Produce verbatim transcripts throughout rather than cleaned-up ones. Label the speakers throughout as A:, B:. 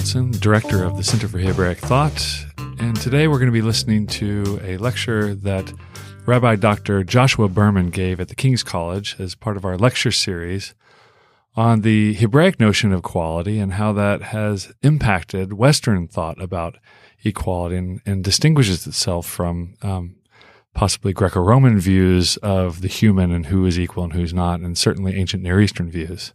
A: Wilson, Director of the Center for Hebraic Thought, and today we're going to be listening to a lecture that Rabbi Doctor Joshua Berman gave at the King's College as part of our lecture series on the Hebraic notion of equality and how that has impacted Western thought about equality and, and distinguishes itself from um, possibly Greco-Roman views of the human and who is equal and who's not, and certainly ancient Near Eastern views.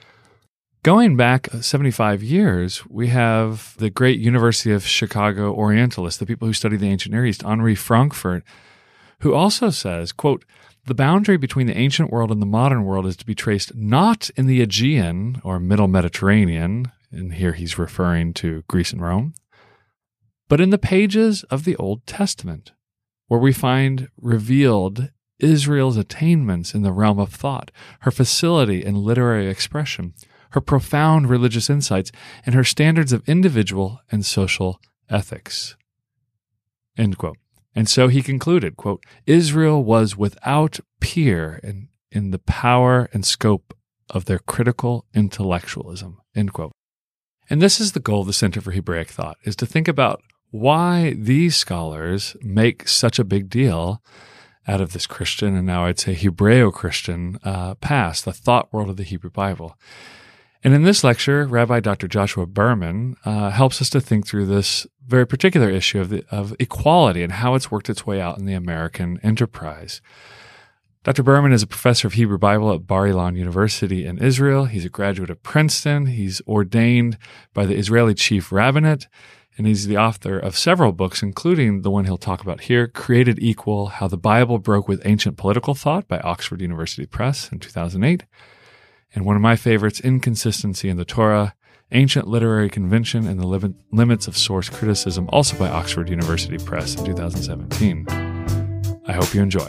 A: Going back seventy-five years, we have the great University of Chicago Orientalists, the people who study the ancient Near East, Henri Frankfurt, who also says, quote, "The boundary between the ancient world and the modern world is to be traced not in the Aegean or Middle Mediterranean," and here he's referring to Greece and Rome, "but in the pages of the Old Testament, where we find revealed Israel's attainments in the realm of thought, her facility in literary expression, her profound religious insights, and her standards of individual and social ethics." End quote. And so he concluded, quote, "Israel was without peer in, in the power and scope of their critical intellectualism," end quote. And this is the goal of the Center for Hebraic Thought, is to think about why these scholars make such a big deal out of this Christian, and now I'd say Hebreo-Christian uh, past, the thought world of the Hebrew Bible. And in this lecture, Rabbi Doctor Joshua Berman uh, helps us to think through this very particular issue of, the, of equality and how it's worked its way out in the American enterprise. Doctor Berman is a professor of Hebrew Bible at Bar Ilan University in Israel. He's a graduate of Princeton. He's ordained by the Israeli Chief Rabbinate, and he's the author of several books, including the one he'll talk about here, Created Equal: How the Bible Broke with Ancient Political Thought by Oxford University Press in two thousand eight. And one of my favorites, Inconsistency in the Torah, Ancient Literary Convention and the Lim- Limits of Source Criticism, also by Oxford University Press in two thousand seventeen. I hope you enjoy.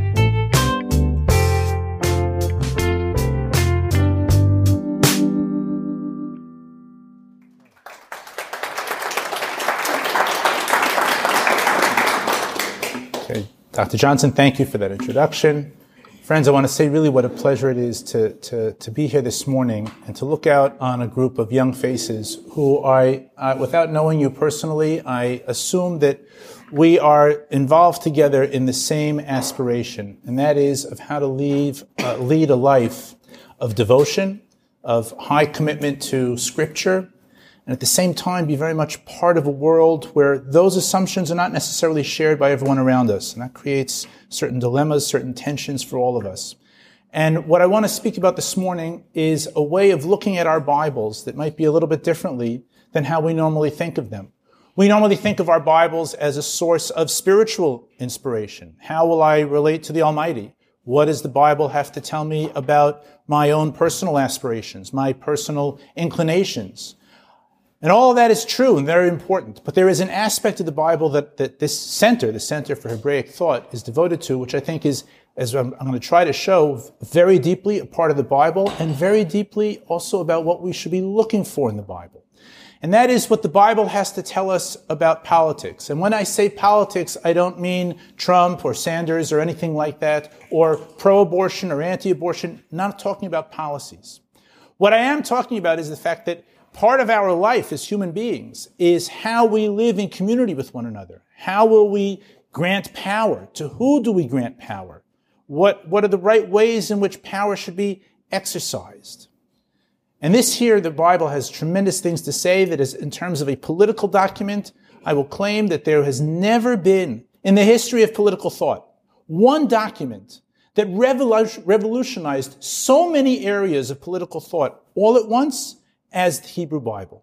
B: Okay, Doctor Johnson, thank you for that introduction. Friends, I want to say really what a pleasure it is to, to, to be here this morning and to look out on a group of young faces who I, uh, without knowing you personally, I assume that we are involved together in the same aspiration, and that is of how to leave, uh, lead a life of devotion, of high commitment to Scripture, and at the same time be very much part of a world where those assumptions are not necessarily shared by everyone around us, and that creates certain dilemmas, certain tensions for all of us. And what I want to speak about this morning is a way of looking at our Bibles that might be a little bit differently than how we normally think of them. We normally think of our Bibles as a source of spiritual inspiration. How will I relate to the Almighty? What does the Bible have to tell me about my own personal aspirations, my personal inclinations? And all of that is true and very important, but there is an aspect of the Bible that, that this center, the Center for Hebraic Thought, is devoted to, which I think is, as I'm, I'm going to try to show, very deeply a part of the Bible and very deeply also about what we should be looking for in the Bible. And that is what the Bible has to tell us about politics. And when I say politics, I don't mean Trump or Sanders or anything like that, or pro-abortion or anti-abortion. I'm not talking about policies. What I am talking about is the fact that part of our life as human beings is how we live in community with one another. How will we grant power? To who do we grant power? What, what are the right ways in which power should be exercised? And this here, the Bible has tremendous things to say that is, in terms of a political document, I will claim that there has never been, in the history of political thought, one document that revolutionized so many areas of political thought all at once as the Hebrew Bible.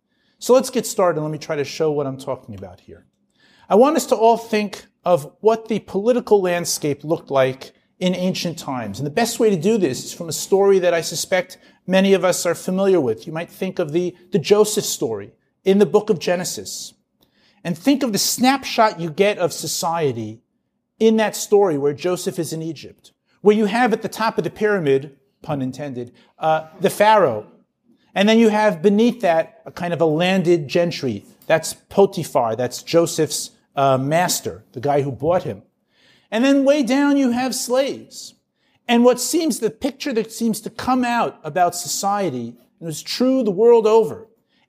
B: So let's get started and let me try to show what I'm talking about here. I want us to all think of what the political landscape looked like in ancient times. And the best way to do this is from a story that I suspect many of us are familiar with. You might think of the, the Joseph story in the book of Genesis. And think of the snapshot you get of society in that story where Joseph is in Egypt, where you have at the top of the pyramid, pun intended, uh, the Pharaoh. And then you have beneath that a kind of a landed gentry. That's Potiphar. That's Joseph's uh, master, the guy who bought him. And then way down you have slaves. And what seems, the picture that seems to come out about society, and it's true the world over,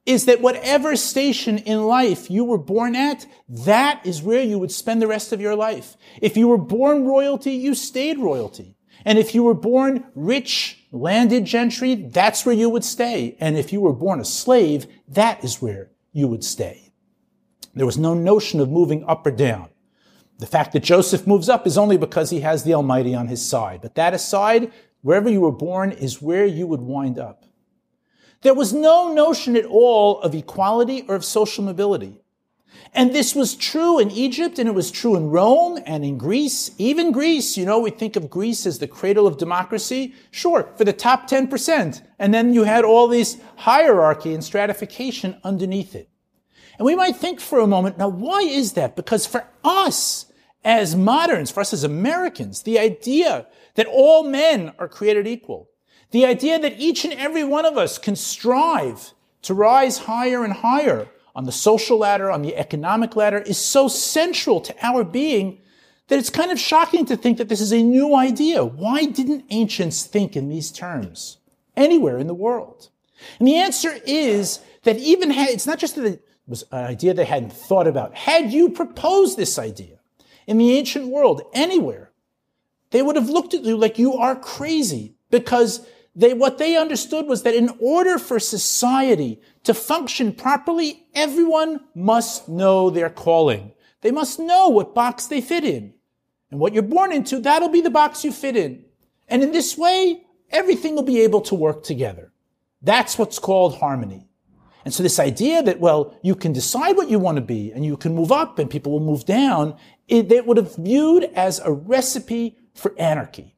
B: is that whatever station in life you were born at, that is where you would spend the rest of your life. If you were born royalty, you stayed royalty. And if you were born rich, landed gentry, that's where you would stay. And if you were born a slave, that is where you would stay. There was no notion of moving up or down. The fact that Joseph moves up is only because he has the Almighty on his side. But that aside, wherever you were born is where you would wind up. There was no notion at all of equality or of social mobility. And this was true in Egypt, and it was true in Rome and in Greece. Even Greece, you know, we think of Greece as the cradle of democracy. Sure, for the top ten percent. And then you had all this hierarchy and stratification underneath it. And we might think for a moment, now why is that? Because for us as moderns, for us as Americans, the idea that all men are created equal, the idea that each and every one of us can strive to rise higher and higher on the social ladder, on the economic ladder, is so central to our being that it's kind of shocking to think that this is a new idea. Why didn't ancients think in these terms anywhere in the world? And the answer is that even had, it's not just that it was an idea they hadn't thought about. Had you proposed this idea in the ancient world anywhere, they would have looked at you like you are crazy, because They, what they understood was that in order for society to function properly, everyone must know their calling. They must know what box they fit in. And what you're born into, that'll be the box you fit in. And in this way, everything will be able to work together. That's what's called harmony. And so this idea that, well, you can decide what you want to be, and you can move up and people will move down, it, they would have viewed as a recipe for anarchy.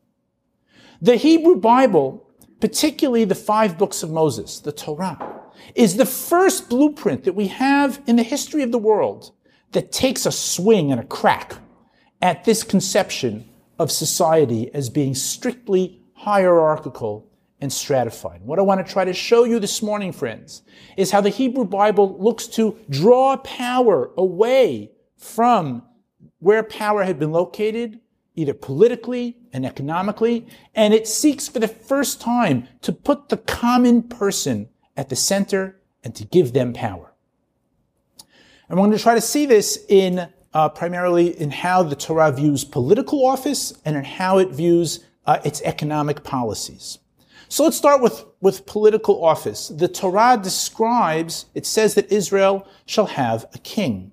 B: The Hebrew Bible, particularly the five books of Moses, the Torah, is the first blueprint that we have in the history of the world that takes a swing and a crack at this conception of society as being strictly hierarchical and stratified. What I want to try to show you this morning, friends, is how the Hebrew Bible looks to draw power away from where power had been located, either politically and economically, and it seeks for the first time to put the common person at the center and to give them power. And we're going to try to see this in uh, primarily in how the Torah views political office and in how it views uh, its economic policies. So let's start with, with political office. The Torah describes, it says that Israel shall have a king.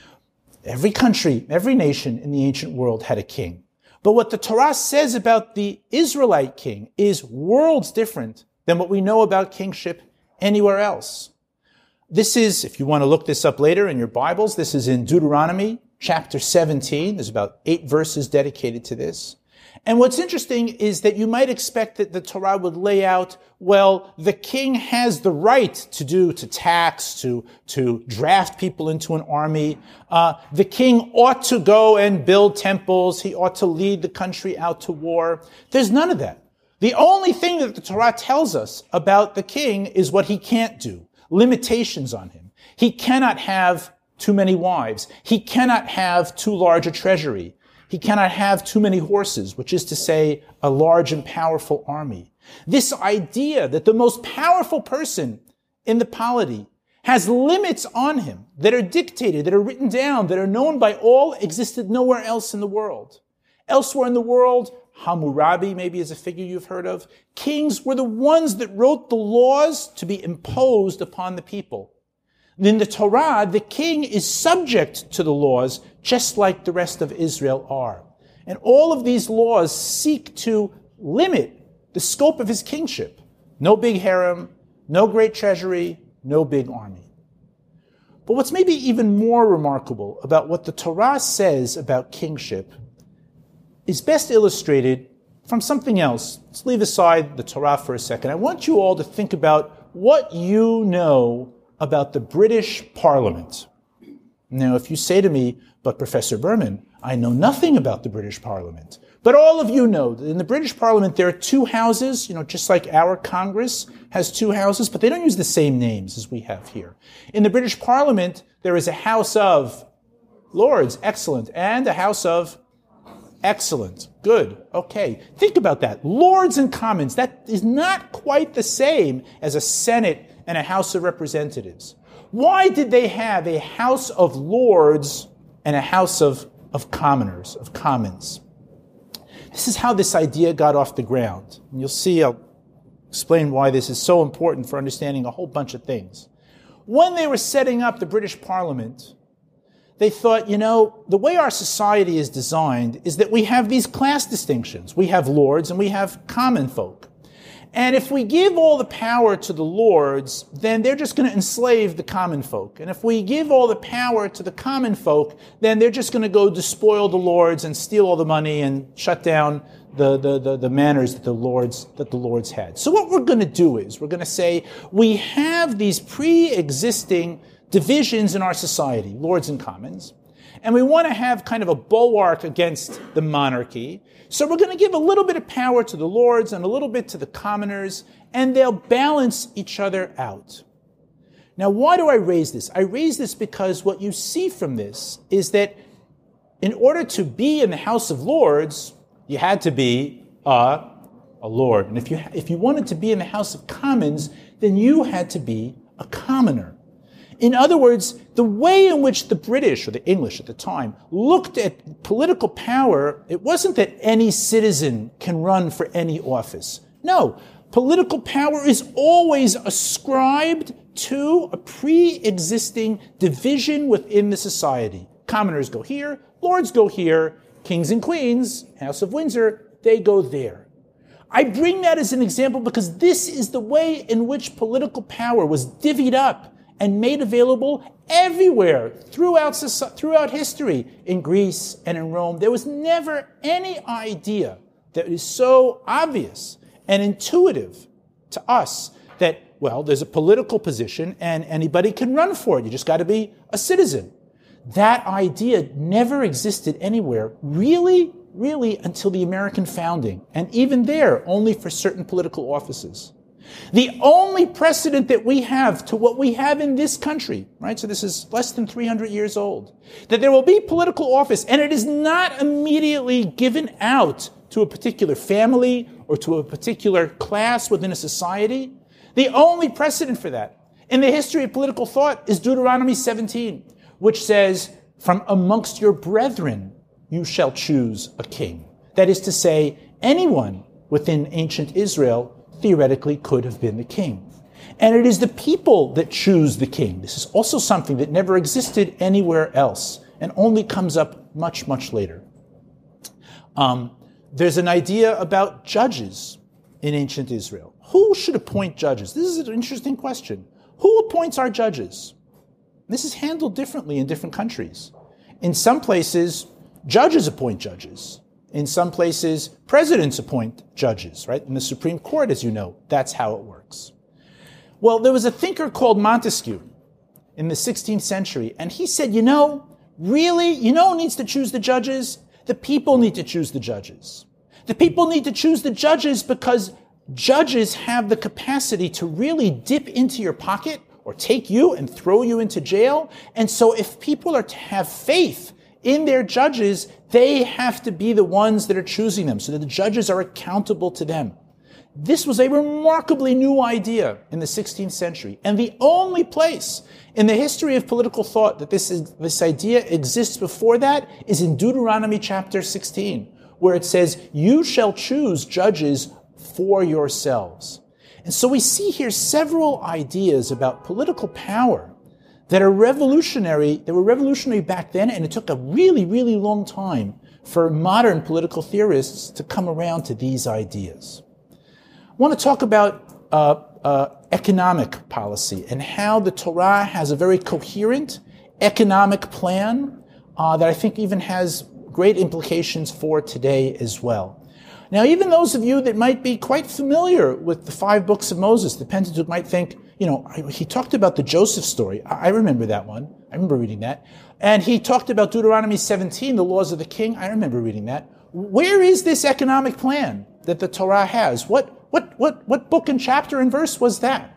B: Every country, every nation in the ancient world had a king. But what the Torah says about the Israelite king is worlds different than what we know about kingship anywhere else. This is, if you want to look this up later in your Bibles, this is in Deuteronomy chapter seventeen. There's about eight verses dedicated to this. And what's interesting is that you might expect that the Torah would lay out, well, the king has the right to do, to tax, to, to draft people into an army. Uh, the king ought to go and build temples. He ought to lead the country out to war. There's none of that. The only thing that the Torah tells us about the king is what he can't do, limitations on him. He cannot have too many wives. He cannot have too large a treasury. He cannot have too many horses, which is to say, a large and powerful army. This idea that the most powerful person in the polity has limits on him that are dictated, that are written down, that are known by all, existed nowhere else in the world. Elsewhere in the world, Hammurabi maybe is a figure you've heard of. Kings were the ones that wrote the laws to be imposed upon the people. In the Torah, the king is subject to the laws just like the rest of Israel are. And all of these laws seek to limit the scope of his kingship. No big harem, no great treasury, no big army. But what's maybe even more remarkable about what the Torah says about kingship is best illustrated from something else. Let's leave aside the Torah for a second. I want you all to think about what you know about the British Parliament. Now, if you say to me, but Professor Berman, I know nothing about the British Parliament. But all of you know that in the British Parliament there are two houses, you know, just like our Congress has two houses, but they don't use the same names as we have here. In the British Parliament, there is a House of Lords, excellent, and a House of Excellent, good, okay. Think about that. Lords and Commons, that is not quite the same as a Senate and a House of Representatives? Why did they have a House of Lords and a House of, of Commoners, of Commons? This is how this idea got off the ground. And you'll see, I'll explain why this is so important for understanding a whole bunch of things. When they were setting up the British Parliament, they thought, you know, the way our society is designed is that we have these class distinctions. We have lords and we have common folk. And if we give all the power to the lords, then they're just going to enslave the common folk. And if we give all the power to the common folk, then they're just going to go despoil the lords and steal all the money and shut down the, the, the, the manners that the lords, that the lords had. So what we're going to do is we're going to say we have these pre-existing divisions in our society, lords and commons, and we want to have kind of a bulwark against the monarchy. So we're going to give a little bit of power to the lords and a little bit to the commoners, and they'll balance each other out. Now, why do I raise this? I raise this because what you see from this is that in order to be in the House of Lords, you had to be a, a lord. And if you, if you wanted to be in the House of Commons, then you had to be a commoner. In other words, the way in which the British, or the English at the time, looked at political power, it wasn't that any citizen can run for any office. No, political power is always ascribed to a pre-existing division within the society. Commoners go here, lords go here, kings and queens, House of Windsor, they go there. I bring that as an example because this is the way in which political power was divvied up and made available everywhere throughout, throughout history. In Greece and in Rome, there was never any idea that is so obvious and intuitive to us that, well, there's a political position and anybody can run for it. You just got to be a citizen. That idea never existed anywhere, really, really until the American founding. And even there, only for certain political offices. The only precedent that we have to what we have in this country, right? So this is less than three hundred years old, that there will be political office and it is not immediately given out to a particular family or to a particular class within a society. The only precedent for that in the history of political thought is Deuteronomy seventeen, which says, from amongst your brethren you shall choose a king. That is to say, anyone within ancient Israel theoretically could have been the king. And it is the people that choose the king. This is also something that never existed anywhere else and only comes up much, much later. Um, there's an idea about judges in ancient Israel. Who should appoint judges? This is an interesting question. Who appoints our judges? This is handled differently in different countries. In some places, judges appoint judges. In some places, presidents appoint judges, right? In the Supreme Court, as you know, that's how it works. Well, there was a thinker called Montesquieu in the sixteenth century, and he said, you know, really, you know who needs to choose the judges? The people need to choose the judges. The people need to choose the judges because judges have the capacity to really dip into your pocket or take you and throw you into jail. And so if people are to have faith in their judges, they have to be the ones that are choosing them so that the judges are accountable to them. This was a remarkably new idea in the sixteenth century. And the only place in the history of political thought that this, is, this idea exists before that is in Deuteronomy chapter sixteen, where it says, you shall choose judges for yourselves. And so we see here several ideas about political power that are revolutionary, they were revolutionary back then, and it took a really, really long time for modern political theorists to come around to these ideas. I want to talk about uh, uh, economic policy and how the Torah has a very coherent economic plan uh, that I think even has great implications for today as well. Now, even those of you that might be quite familiar with the five books of Moses, the Pentateuch, might think, you know, he talked about the Joseph story. I remember that one. I remember reading that. And he talked about Deuteronomy seventeen, the laws of the king. I remember reading that. Where is this economic plan that the Torah has? What, what, what, what book and chapter and verse was that?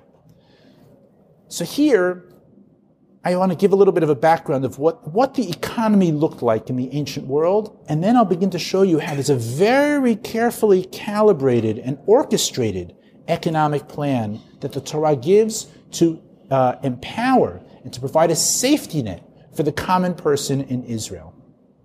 B: So here, I want to give a little bit of a background of what, what the economy looked like in the ancient world, and then I'll begin to show you how there's a very carefully calibrated and orchestrated economic plan that the Torah gives to uh, empower and to provide a safety net for the common person in Israel.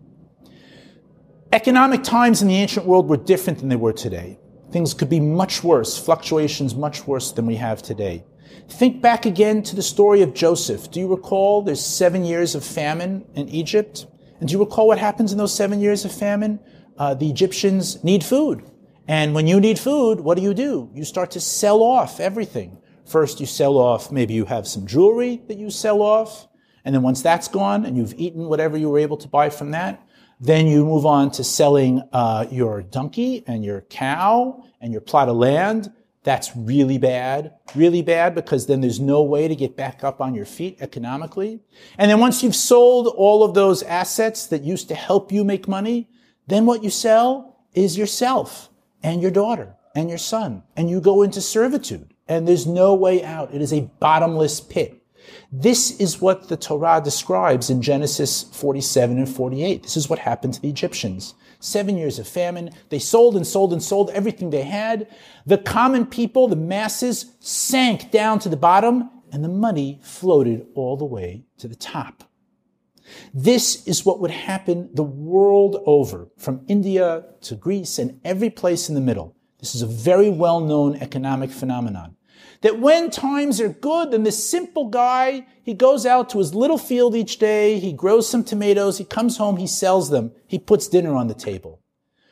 B: Economic times in the ancient world were different than they were today. Things could be much worse, fluctuations much worse than we have today. Think back again to the story of Joseph. Do you recall there's seven years of famine in Egypt? And do you recall what happens in those seven years of famine? Uh, the Egyptians need food. And when you need food, what do you do? You start to sell off everything. First, you sell off, maybe you have some jewelry that you sell off. And then once that's gone and you've eaten whatever you were able to buy from that, then you move on to selling uh, your donkey and your cow and your plot of land. That's really bad, really bad, because then there's no way to get back up on your feet economically. And then once you've sold all of those assets that used to help you make money, then what you sell is yourself and your daughter and your son, and you go into servitude, and there's no way out. It is a bottomless pit. This is what the Torah describes in Genesis forty-seven and forty-eight. This is what happened to the Egyptians. Seven years of famine. They sold and sold and sold everything they had. The common people, the masses, sank down to the bottom, and the money floated all the way to the top. This is what would happen the world over, from India to Greece and every place in the middle. This is a very well-known economic phenomenon. That when times are good, then this simple guy, he goes out to his little field each day, he grows some tomatoes, he comes home, he sells them, he puts dinner on the table.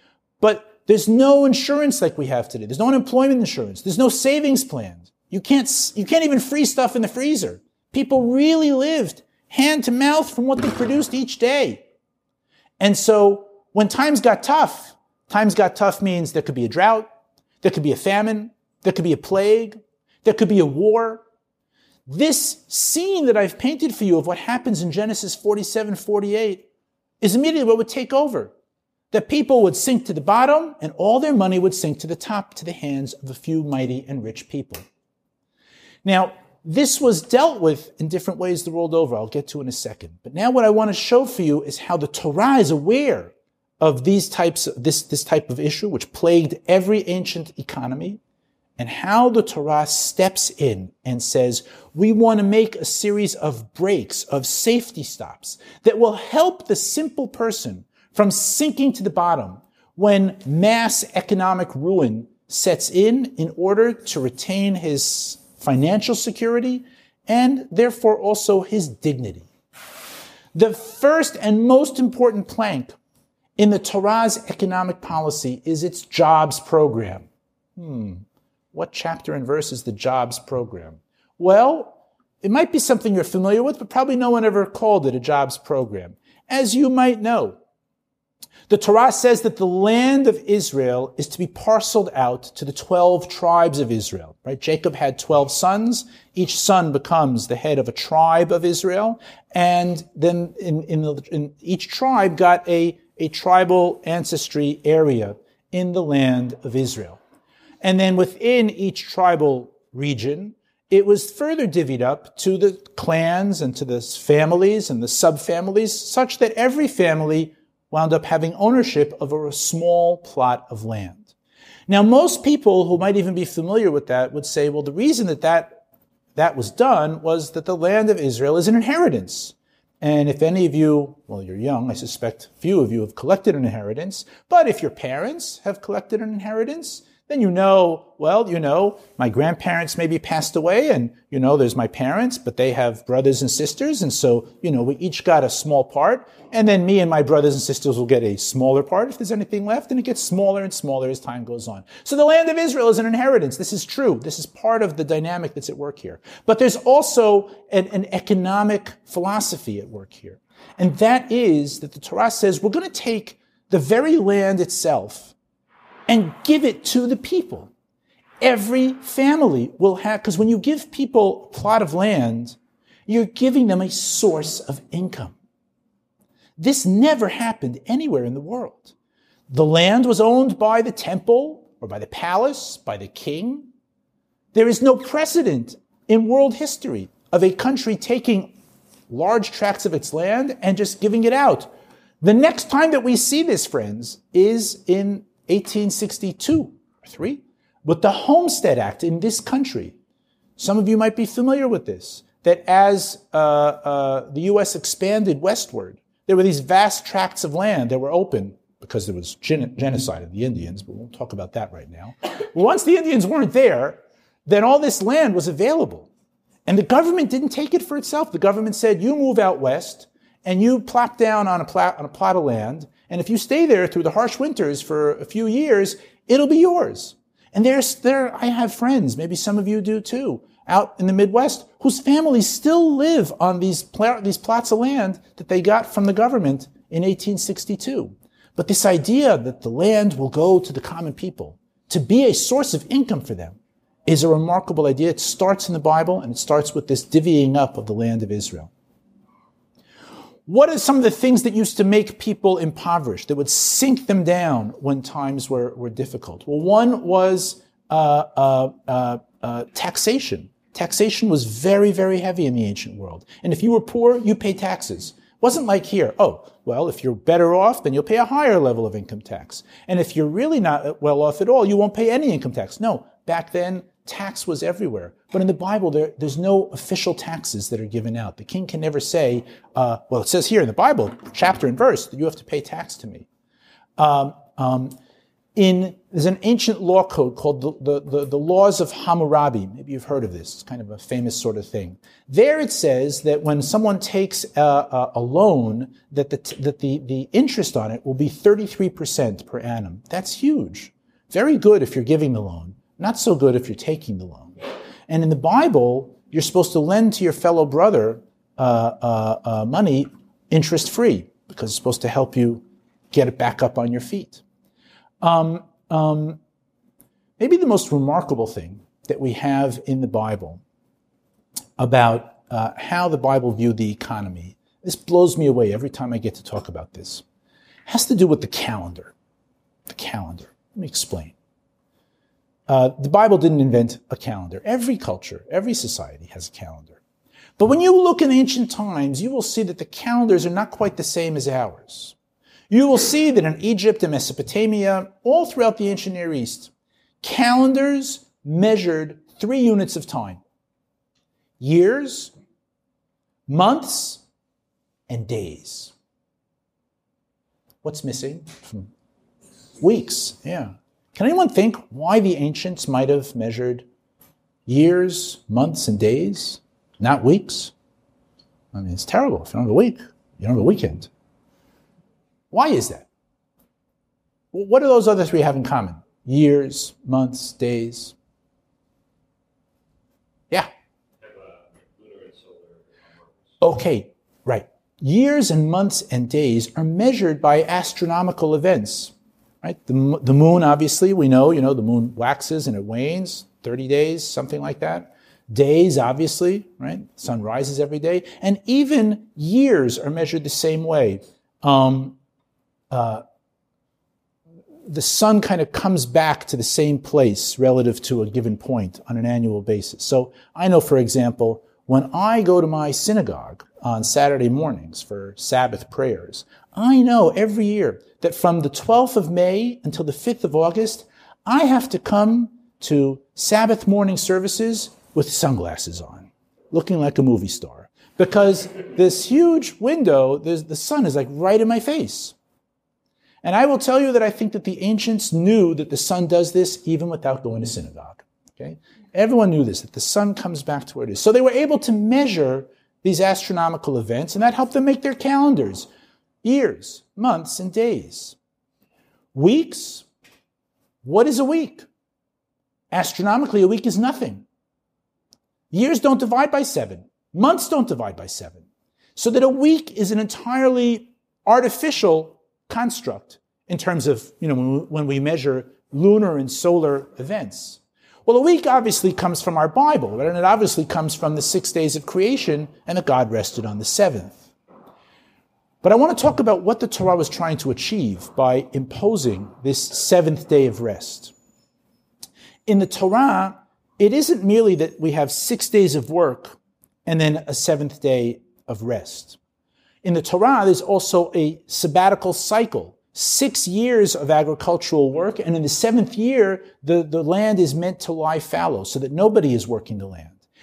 B: But there's no insurance like we have today. There's no unemployment insurance. There's no savings plans. You can't, you can't even freeze stuff in the freezer. People really lived hand to mouth from what they produced each day. And so when times got tough, times got tough means there could be a drought, there could be a famine, there could be a plague, there could be a war. This scene that I've painted for you of what happens in Genesis forty-seven, forty-eight is immediately what would take over. That people would sink to the bottom and all their money would sink to the top, to the hands of a few mighty and rich people. Now, this was dealt with in different ways the world over. I'll get to in a second. But now what I want to show for you is how the Torah is aware of these types, this, this type of issue, which plagued every ancient economy, and how the Torah steps in and says, we want to make a series of breaks, of safety stops, that will help the simple person from sinking to the bottom when mass economic ruin sets in, in order to retain his financial security and therefore also his dignity. The first and most important plank in the Torah's economic policy is its jobs program. Hmm. What chapter and verse is the jobs program? Well, it might be something you're familiar with, but probably no one ever called it a jobs program. As you might know, the Torah says that the land of Israel is to be parceled out to the twelve tribes of Israel, right? Jacob had twelve sons. Each son becomes the head of a tribe of Israel. And then in, in, the, in each tribe got a, a tribal ancestry area in the land of Israel. And then within each tribal region, it was further divvied up to the clans and to the families and the subfamilies, such that every family wound up having ownership of a small plot of land. Now, most people who might even be familiar with that would say, well, the reason that that, that was done was that the land of Israel is an inheritance. And if any of you, well, you're young, I suspect few of you have collected an inheritance, but if your parents have collected an inheritance, then you know, well, you know, my grandparents maybe passed away and, you know, there's my parents, but they have brothers and sisters. And so, you know, we each got a small part. And then me and my brothers and sisters will get a smaller part if there's anything left. And it gets smaller and smaller as time goes on. So the land of Israel is an inheritance. This is true. This is part of the dynamic that's at work here. But there's also an, an economic philosophy at work here. And that is that the Torah says we're going to take the very land itself and give it to the people. Every family will have, because when you give people a plot of land, you're giving them a source of income. This never happened anywhere in the world. The land was owned by the temple or by the palace, by the king. There is no precedent in world history of a country taking large tracts of its land and just giving it out. The next time that we see this, friends, is in eighteen sixty-two or three, with the Homestead Act in this country. Some of you might be familiar with this, that as uh, uh, the U S expanded westward, there were these vast tracts of land that were open because there was gen- genocide of the Indians, but we'll talk about that right now. Once the Indians weren't there, then all this land was available. And the government didn't take it for itself. The government said, you move out west, and you plop down on a, pla- on a plot of land, and if you stay there through the harsh winters for a few years, it'll be yours. And there's, there, I have friends, maybe some of you do too, out in the Midwest, whose families still live on these, pl- these plots of land that they got from the government in eighteen sixty-two. But this idea that the land will go to the common people, to be a source of income for them, is a remarkable idea. It starts in the Bible, and it starts with this divvying up of the land of Israel. What are some of the things that used to make people impoverished, that would sink them down when times were, were difficult? Well, one was uh, uh, uh, uh, taxation. Taxation was very, very heavy in the ancient world. And if you were poor, you paid taxes. It wasn't like here, oh, well, if you're better off, then you'll pay a higher level of income tax. And if you're really not well off at all, you won't pay any income tax. No, back then, tax was everywhere. But in the Bible, there, there's no official taxes that are given out. The king can never say, uh, well, it says here in the Bible, chapter and verse, that you have to pay tax to me. Um, um, in There's an ancient law code called the, the, the, the Laws of Hammurabi. Maybe you've heard of this. It's kind of a famous sort of thing. There it says that when someone takes a, a, a loan, that, the, that the, the interest on it will be thirty-three percent per annum. That's huge. Very good if you're giving the loan. Not so good if you're taking the loan. And in the Bible, you're supposed to lend to your fellow brother uh, uh, uh, money interest-free, because it's supposed to help you get it back up on your feet. Um, um, maybe the most remarkable thing that we have in the Bible about uh, how the Bible viewed the economy, this blows me away every time I get to talk about this, has to do with the calendar. The calendar. Let me explain. Uh, the Bible didn't invent a calendar. Every culture, every society has a calendar. But when you look in ancient times, you will see that the calendars are not quite the same as ours. You will see that in Egypt and Mesopotamia, all throughout the ancient Near East, calendars measured three units of time. Years, months, and days. What's missing? Weeks, yeah. Can anyone think why the ancients might have measured years, months, and days, not weeks? I mean, it's terrible. If you don't have a week, you don't have a weekend. Why is that? Well, what do those other three have in common? Years, months, days. Yeah. Okay, right. Years and months and days are measured by astronomical events. Right? The, the moon, obviously, we know, you know, the moon waxes and it wanes, thirty days, something like that. Days, obviously, right? The sun rises every day. And even years are measured the same way. Um, uh, the sun kind of comes back to the same place relative to a given point on an annual basis. So I know, for example, when I go to my synagogue on Saturday mornings for Sabbath prayers, I know every year that from the twelfth of May until the fifth of August, I have to come to Sabbath morning services with sunglasses on, looking like a movie star. Because this huge window, the sun is like right in my face. And I will tell you that I think that the ancients knew that the sun does this even without going to synagogue. Okay? Everyone knew this, that the sun comes back to where it is. So they were able to measure these astronomical events, and that helped them make their calendars. Years, months, and days. Weeks. What is a week? Astronomically, a week is nothing. Years don't divide by seven. Months don't divide by seven. So that a week is an entirely artificial construct in terms of, you know, when we, when we measure lunar and solar events. Well, a week obviously comes from our Bible, right? And it obviously comes from the six days of creation and that God rested on the seventh. But I want to talk about what the Torah was trying to achieve by imposing this seventh day of rest. In the Torah, it isn't merely that we have six days of work and then a seventh day of rest. In the Torah, there's also a sabbatical cycle, six years of agricultural work, and in the seventh year, the, the land is meant to lie fallow so that nobody is working the land.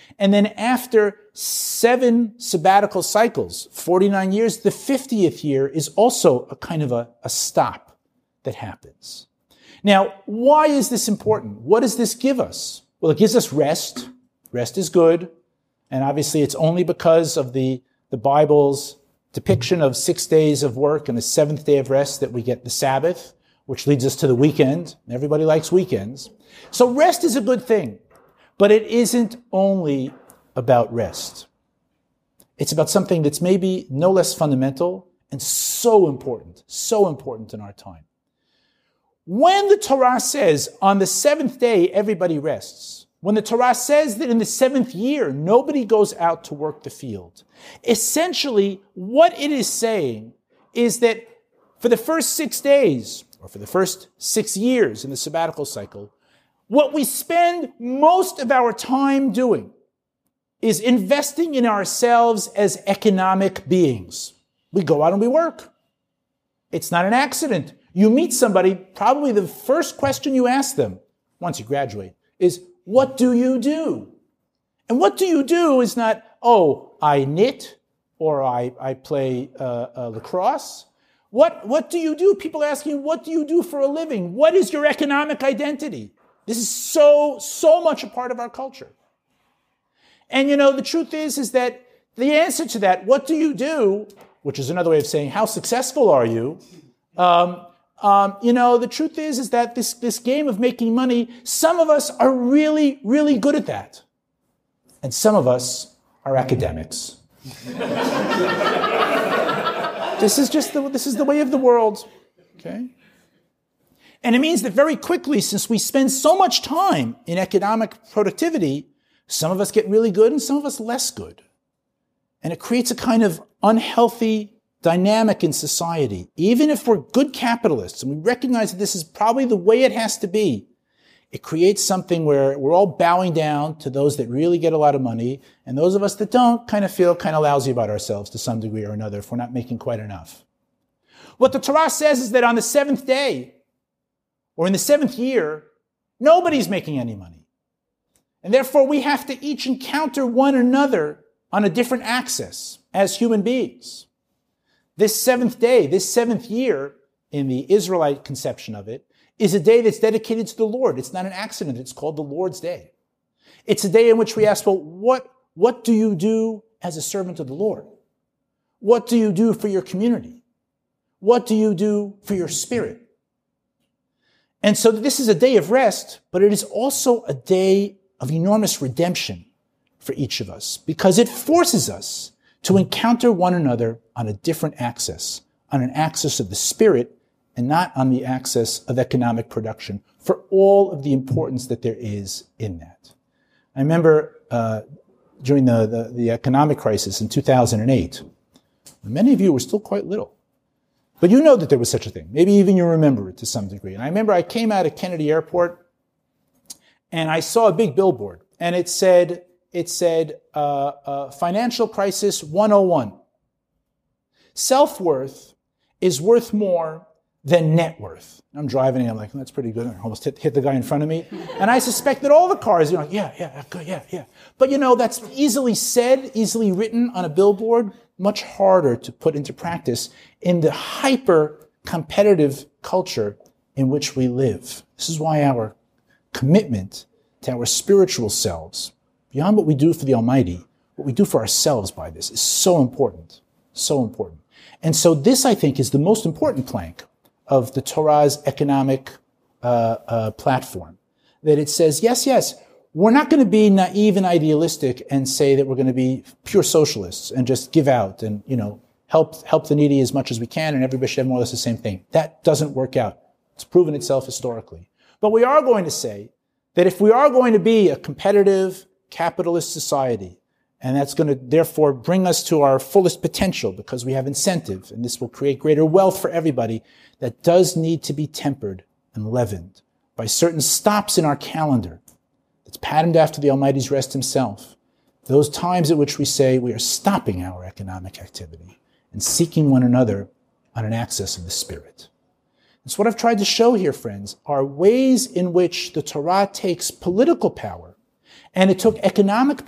B: And then after seven sabbatical cycles, forty-nine years, the fiftieth year is also a kind of a, a stop that happens. Now, why is this important? What does this give us? Well, it gives us rest. Rest is good. And obviously, it's only because of the, the Bible's depiction of six days of work and the seventh day of rest that we get the Sabbath, which leads us to the weekend. Everybody likes weekends. So rest is a good thing. But it isn't only about rest. It's about something that's maybe no less fundamental and so important, so important in our time. When the Torah says on the seventh day everybody rests, when the Torah says that in the seventh year nobody goes out to work the field, essentially what it is saying is that for the first six days, or for the first six years in the sabbatical cycle, what we spend most of our time doing is investing in ourselves as economic beings. We go out and we work. It's not an accident. You meet somebody, probably the first question you ask them once you graduate is, what do you do? And what do you do is not, oh, I knit or I, I play uh, uh, lacrosse. What, what do you do? People are asking, what do you do for a living? What is your economic identity? This is so, so much a part of our culture. And you know, the truth is, is that the answer to that, what do you do, which is another way of saying, how successful are you? Um, um, you know, the truth is, is that this, this game of making money, some of us are really, really good at that. And some of us are academics. This is just the, this is the way of the world, okay? And it means that very quickly, since we spend so much time in economic productivity, some of us get really good and some of us less good. And it creates a kind of unhealthy dynamic in society. Even if we're good capitalists and we recognize that this is probably the way it has to be, it creates something where we're all bowing down to those that really get a lot of money, and those of us that don't kind of feel kind of lousy about ourselves to some degree or another if we're not making quite enough. What the Torah says is that on the seventh day, or in the seventh year, nobody's making any money. And therefore, we have to each encounter one another on a different axis as human beings. This seventh day, this seventh year, in the Israelite conception of it, is a day that's dedicated to the Lord. It's not an accident. It's called the Lord's Day. It's a day in which we ask, well, what, what do you do as a servant of the Lord? What do you do for your community? What do you do for your spirit? And so this is a day of rest, but it is also a day of enormous redemption for each of us, because it forces us to encounter one another on a different axis, on an axis of the spirit and not on the axis of economic production, for all of the importance that there is in that. I remember uh, during the, the, the economic crisis in two thousand eight, many of you were still quite little. But you know that there was such a thing. Maybe even you remember it to some degree. And I remember I came out of Kennedy Airport and I saw a big billboard, and it said, it said, uh, uh, Financial Crisis one oh one. Self-worth is worth more than net worth. I'm driving and I'm like, that's pretty good. I almost hit, hit the guy in front of me. And I suspect that all the cars, you know, yeah, yeah, good, yeah, yeah. But you know, that's easily said, easily written on a billboard, much harder to put into practice in the hyper-competitive culture in which we live. This is why our commitment to our spiritual selves, beyond what we do for the Almighty, what we do for ourselves by this, is so important, so important. And so this, I think, is the most important plank of the Torah's economic uh, uh, platform. That it says, yes, yes, we're not going to be naive and idealistic and say that we're going to be pure socialists and just give out and, you know, help help the needy as much as we can and everybody should have more or less the same thing. That doesn't work out. It's proven itself historically. But we are going to say that if we are going to be a competitive capitalist society, and that's going to therefore bring us to our fullest potential because we have incentive, and this will create greater wealth for everybody, that does need to be tempered and leavened by certain stops in our calendar that's patterned after the Almighty's rest himself. Those times at which we say we are stopping our economic activity and seeking one another on an axis of the Spirit. It's what I've tried to show here, friends, are ways in which the Torah takes political power and it took economic power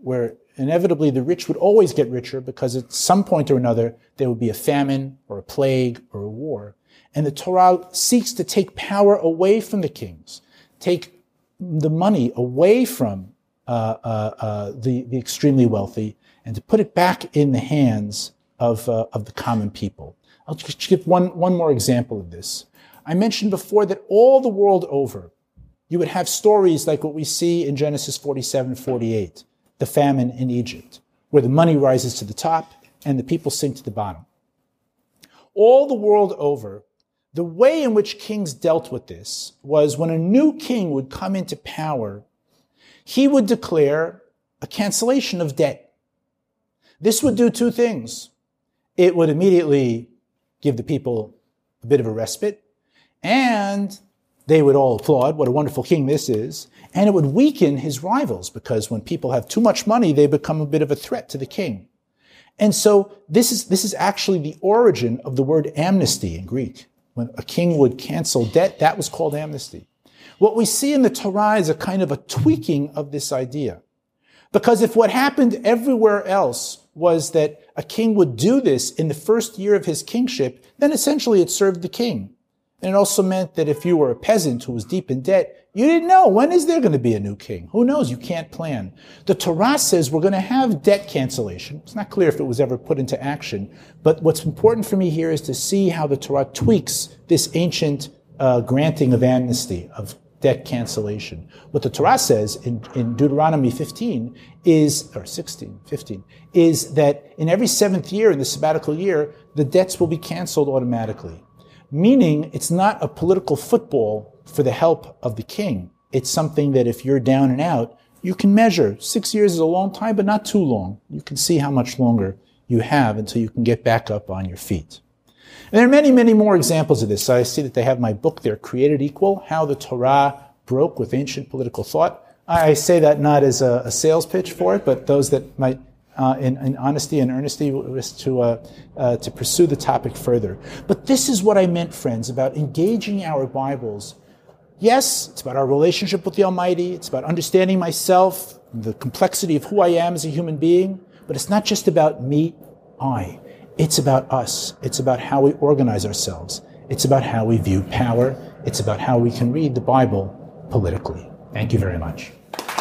B: where inevitably the rich would always get richer because at some point or another there would be a famine or a plague or a war. And the Torah seeks to take power away from the kings, take the money away from uh, uh, uh, the, the extremely wealthy, and to put it back in the hands of, uh, of the common people. I'll just give one, one more example of this. I mentioned before that all the world over, you would have stories like what we see in Genesis forty-seven, forty-eight, the famine in Egypt, where the money rises to the top and the people sink to the bottom. All the world over, the way in which kings dealt with this was when a new king would come into power, he would declare a cancellation of debt. This would do two things. It would immediately give the people a bit of a respite, and they would all applaud what a wonderful king this is, and it would weaken his rivals, because when people have too much money, they become a bit of a threat to the king. And so this is, this is actually the origin of the word amnesty in Greek. When a king would cancel debt, that was called amnesty. What we see in the Torah is a kind of a tweaking of this idea. Because if what happened everywhere else was that a king would do this in the first year of his kingship, then essentially it served the king. And it also meant that if you were a peasant who was deep in debt, you didn't know, when is there going to be a new king? Who knows? You can't plan. The Torah says we're going to have debt cancellation. It's not clear if it was ever put into action. But what's important for me here is to see how the Torah tweaks this ancient uh, granting of amnesty, of debt cancellation. What the Torah says in, in Deuteronomy fifteen is, or sixteen, fifteen, is that in every seventh year, in the sabbatical year, the debts will be canceled automatically. Meaning, it's not a political football for the help of the king. It's something that if you're down and out, you can measure. Six years is a long time, but not too long. You can see how much longer you have until you can get back up on your feet. And there are many, many more examples of this. I see that they have my book there, Created Equal, How the Torah Broke with Ancient Political Thought. I say that not as a, a sales pitch for it, but those that might Uh, in, in honesty and earnesty, was to uh, uh, to pursue the topic further. But this is what I meant, friends, about engaging our Bibles. Yes, it's about our relationship with the Almighty. It's about understanding myself, the complexity of who I am as a human being. But it's not just about me, I. It's about us. It's about how we organize ourselves. It's about how we view power. It's about how we can read the Bible politically. Thank you very much.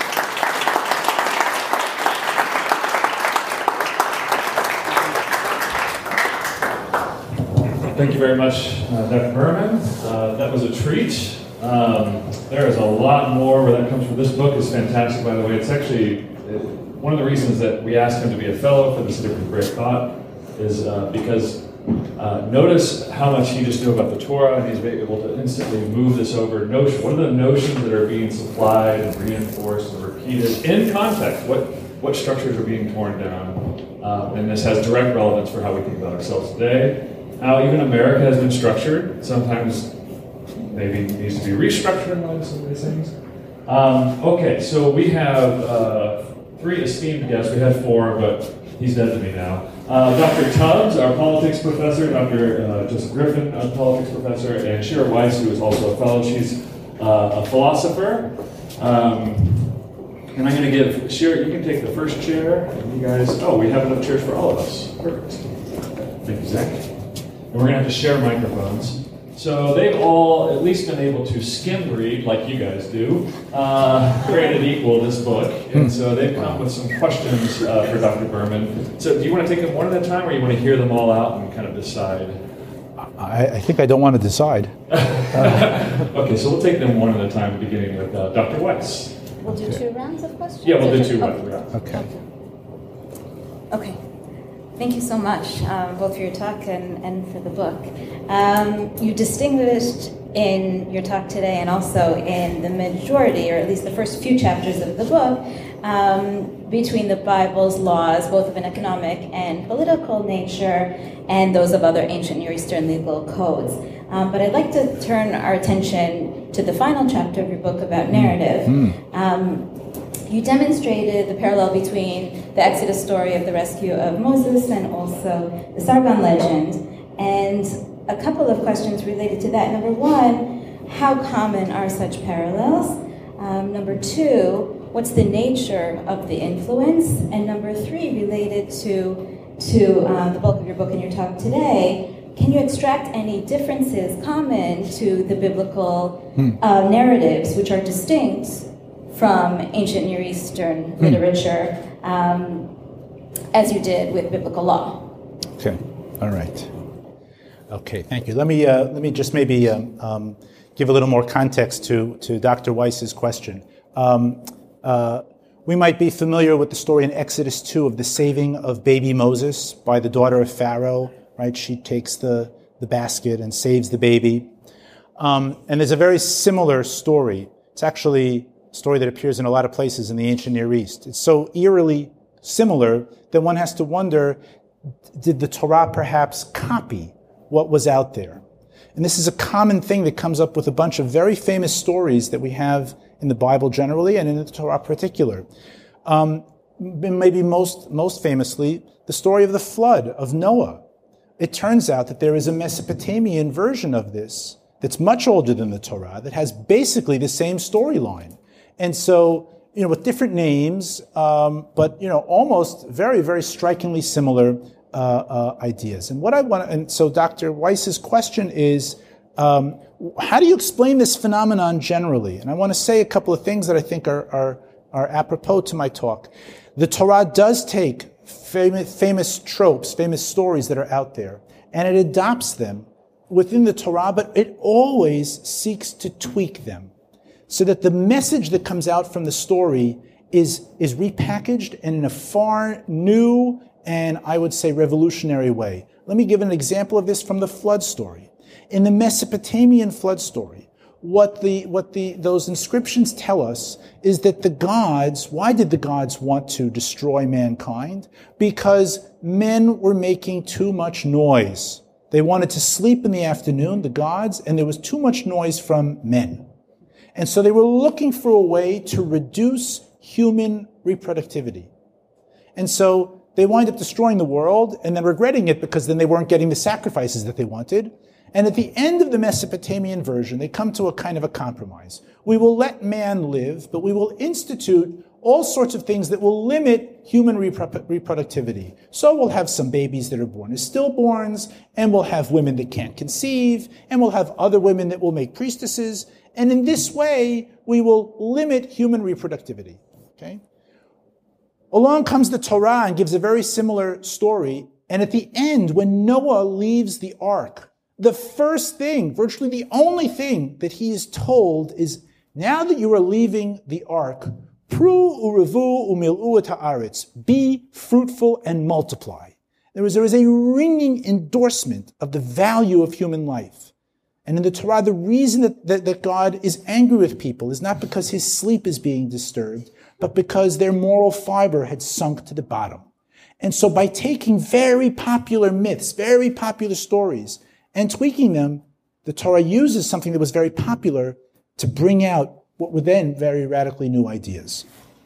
A: Thank you very much, uh, Doctor Berman. Uh, that was a treat. Um, there is a lot more where that comes from. This book is fantastic, by the way. It's actually uh, one of the reasons that we asked him to be a fellow for the Center for Hebraic Thought is uh, because uh, notice how much he just knew about the Torah, and he's able to instantly move this over. Notion, what are the notions that are being supplied and reinforced and repeated in context? What what structures are being torn down? Uh, and this has direct relevance for how we think about ourselves today. How even America has been structured. Sometimes maybe needs to be restructured in light of some of these things. Um, okay, so we have uh, three esteemed guests. We had four, but he's dead to me now. Uh, Doctor Tubbs, our politics professor, Doctor Uh, Joseph Griffin, our politics professor, and Shira Weiss, who is also a fellow. She's uh, a philosopher. Um, and I'm going to give Shira, you can take the first chair. And you guys, oh, we have enough chairs for all of us. Perfect. Thank you, Zach. And we're going to have to share microphones. So they've all at least been able to skim read, like you guys do, uh, Created Equal, this book. And so they've come up with some questions uh, for Doctor Berman. So do you want to take them one at a time, or you want to hear them all out and kind of decide?
B: I, I think I don't want to decide.
A: uh, okay, so we'll take them one at a time, beginning with uh, Doctor Weiss.
C: We'll do two rounds of questions?
A: Yeah, we'll do two rounds.
B: Okay.
C: Okay. Thank you so much, um, both for your talk and, and for the book. Um, you distinguished in your talk today and also in the majority, or at least the first few chapters of the book, um, between the Bible's laws, both of an economic and political nature, and those of other ancient Near Eastern legal codes. Um, but I'd like to turn our attention to the final chapter of your book about narrative. Mm. Um, You demonstrated the parallel between the Exodus story of the rescue of Moses and also the Sargon legend. And a couple of questions related to that. Number one, how common are such parallels? Um, number two, what's the nature of the influence? And number three, related to to uh, the bulk of your book and your talk today, can you extract any differences common to the biblical hmm. uh, narratives, which are distinct from ancient Near Eastern hmm. literature, um, as you did with biblical law?
B: Okay, all right. Okay, thank you. Let me uh, let me just maybe um, um, give a little more context to to Doctor Weiss's question. Um, uh, We might be familiar with the story in Exodus two of the saving of baby Moses by the daughter of Pharaoh, right? She takes the, the basket and saves the baby. Um, and there's a very similar story. It's actually a story that appears in a lot of places in the ancient Near East. It's so eerily similar that one has to wonder, did the Torah perhaps copy what was out there? And this is a common thing that comes up with a bunch of very famous stories that we have in the Bible generally and in the Torah particular. Um, maybe most, most famously, the story of the flood of Noah. It turns out that there is a Mesopotamian version of this that's much older than the Torah that has basically the same storyline. And so, you know, with different names, um, but, you know, almost very, very strikingly similar uh, uh, ideas. And what I want, and so Doctor Weiss's question is, um, how do you explain this phenomenon generally? And I want to say a couple of things that I think are, are, are apropos to my talk. The Torah does take famous, famous tropes, famous stories that are out there, and it adopts them within the Torah, but it always seeks to tweak them so that the message that comes out from the story is, is repackaged and in a far new and, I would say, revolutionary way. Let me give an example of this from the flood story. In the Mesopotamian flood story, what the what the those inscriptions tell us is that the gods, why did the gods want to destroy mankind? Because men were making too much noise. They wanted to sleep in the afternoon, the gods, and there was too much noise from men. And so they were looking for a way to reduce human reproductivity. And so they wind up destroying the world and then regretting it because then they weren't getting the sacrifices that they wanted. And at the end of the Mesopotamian version, they come to a kind of a compromise. We will let man live, but we will institute all sorts of things that will limit human repro- reproductivity. So we'll have some babies that are born as stillborns, and we'll have women that can't conceive, and we'll have other women that will make priestesses. And in this way, we will limit human reproductivity. Okay? Along comes the Torah and gives a very similar story. And at the end, when Noah leaves the ark, the first thing, virtually the only thing that he is told is, now that you are leaving the ark, pru urevu umil'u et haaretz, be fruitful and multiply. There is, there is a ringing endorsement of the value of human life. And in the Torah, the reason that, that, that God is angry with people is not because his sleep is being disturbed, but because their moral fiber had sunk to the bottom. And so by taking very popular myths, very popular stories, and tweaking them, the Torah uses something that was very popular to bring out what were then very radically new ideas.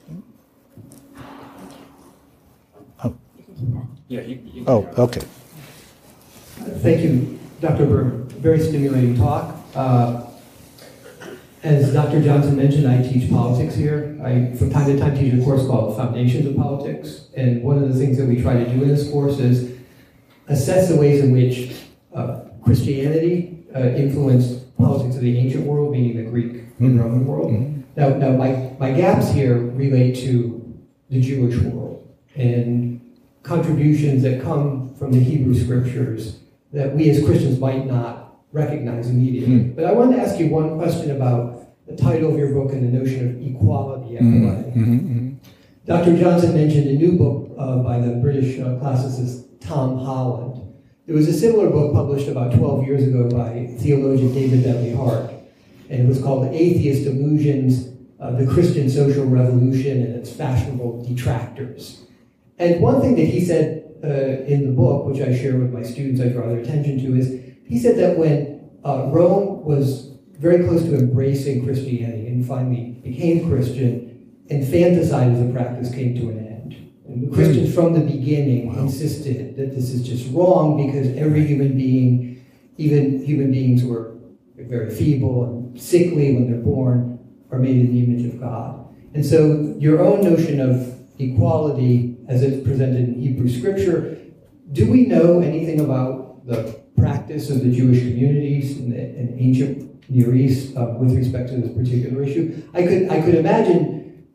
B: Oh.
A: Yeah, you, you
B: oh, okay.
D: Thank you, Doctor Berman. Very stimulating talk. Uh, as Doctor Johnson mentioned, I teach politics here. I, from time to time, teach a course called Foundations of Politics. And one of the things that we try to do in this course is assess the ways in which uh, Christianity uh, influenced politics of the ancient world, meaning the Greek mm-hmm. and Roman world. Mm-hmm. Now, now my, my gaps here relate to the Jewish world and contributions that come from the Hebrew scriptures that we as Christians might not recognize immediately. Mm-hmm. But I wanted to ask you one question about the title of your book and the notion of equality.
B: Mm-hmm. Mm-hmm.
D: Doctor Johnson mentioned a new book uh, by the British uh, classicist Tom Holland. There was a similar book published about twelve years ago by theologian David Bentley Hart, and it was called Atheist Illusions, uh, the Christian Social Revolution and its Fashionable Detractors. And one thing that he said uh, in the book, which I share with my students, I draw their attention to, is he said that when uh, Rome was very close to embracing Christianity and finally became Christian, infanticide as a practice came to an end. And the Christians from the beginning wow. insisted that this is just wrong because every human being, even human beings who are very feeble and sickly when they're born, are made in the image of God. And so your own notion of equality as it's presented in Hebrew scripture, do we know anything about the practice of the Jewish communities in, the, in ancient Near East uh, with respect to this particular issue? I could I could imagine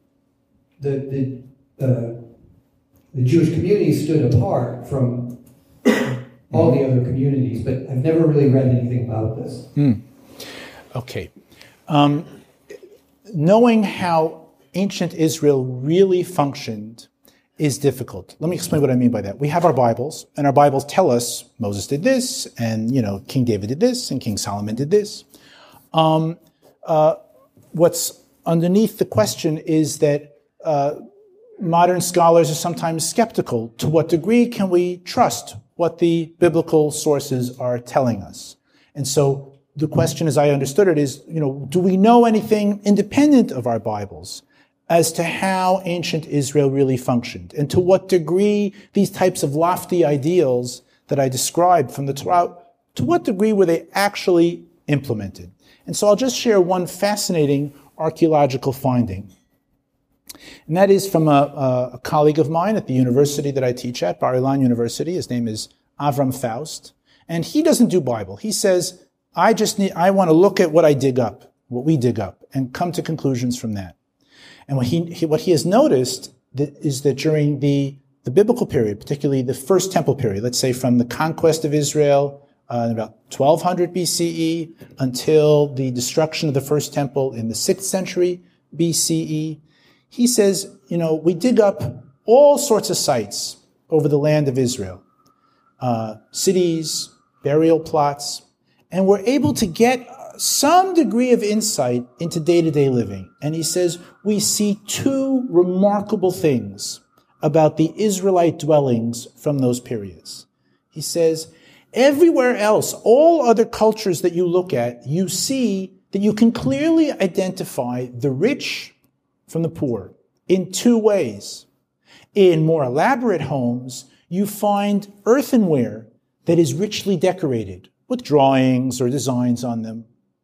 D: the the, uh, the Jewish community stood apart from all the other communities, but I've never really read anything about this.
B: Mm. Okay. Um, knowing how ancient Israel really functioned is difficult. Let me explain what I mean by that. We have our Bibles, and our Bibles tell us Moses did this, and you know King David did this, and King Solomon did this. Um, uh, what's underneath the question is that uh, modern scholars are sometimes skeptical. To what degree can we trust what the biblical sources are telling us? And so the question, as I understood it, is, you know, do we know anything independent of our Bibles as to how ancient Israel really functioned, and to what degree these types of lofty ideals that I described from the Torah, to what degree were they actually implemented? And so I'll just share one fascinating archaeological finding. And that is from a, a colleague of mine at the university that I teach at, Bar Ilan University. His name is Avram Faust. And he doesn't do Bible. He says, I just need, I want to look at what I dig up, what we dig up, and come to conclusions from that. And what he, he what he has noticed that is that during the, the biblical period, particularly the First Temple period, let's say from the conquest of Israel uh, in about twelve hundred B C E until the destruction of the First Temple in the sixth century B C E, he says, you know, we dig up all sorts of sites over the land of Israel, uh, cities, burial plots, and we're able to get some degree of insight into day-to-day living. And he says, we see two remarkable things about the Israelite dwellings from those periods. He says, everywhere else, all other cultures that you look at, you see that you can clearly identify the rich from the poor in two ways. In more elaborate homes, you find earthenware that is richly decorated with drawings or designs on them.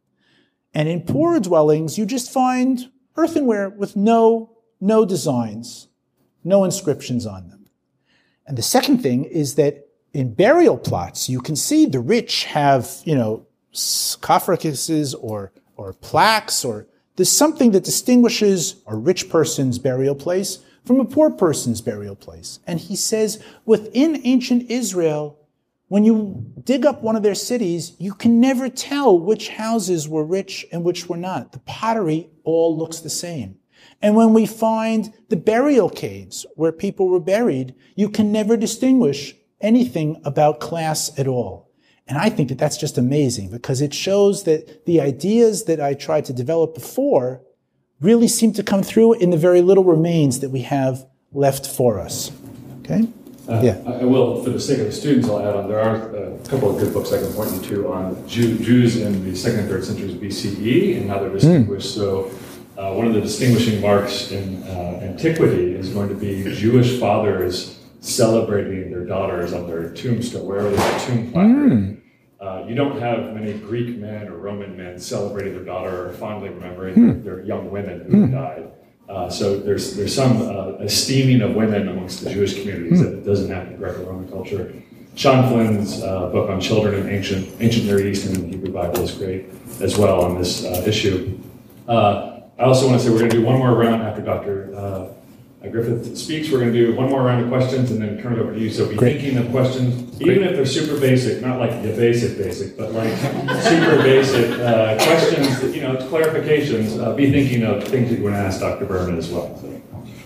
B: And in poorer dwellings, you just find earthenware with no, no designs, no inscriptions on them. And the second thing is that in burial plots, you can see the rich have, you know, sarcophaguses or, or plaques, or there's something that distinguishes a rich person's burial place from a poor person's burial place. And he says, within ancient Israel, when you dig up one of their cities, you can never tell which houses were rich and which were not. The pottery all looks the same. And when we find the burial caves where people were buried, you can never distinguish anything about class at all. And I think that that's just amazing, because it shows that the ideas that I tried to develop before really seem to come through in the very little remains that we have left for us. Okay?
A: Uh,
B: yeah.
A: I will, for the sake of the students, I'll add on, there are a couple of good books I can point you to on Jew, Jews in the second and third centuries B C E and how they're distinguished. Mm. So uh, one of the distinguishing marks in uh, antiquity is going to be Jewish fathers celebrating their daughters on their tombstone, wherever there's a tomb placard. Mm. Uh, you don't have many Greek men or Roman men celebrating their daughter or fondly remembering mm. their, their young women who mm. died. Uh, so there's there's some uh, esteeming of women amongst the Jewish communities that doesn't happen in Greco-Roman culture. Sean Flynn's uh, book on children in ancient ancient Near East and the Hebrew Bible is great as well on this uh, issue. Uh, I also want to say we're going to do one more round after Doctor Uh, Griffith speaks. We're going to do one more round of questions and then turn it over to you. So be Great. thinking of questions, Great. even if they're super basic, not like the basic basic, but like super basic uh, questions, that, you know, clarifications. Uh, be thinking of things you want to ask Doctor Berman as well. So.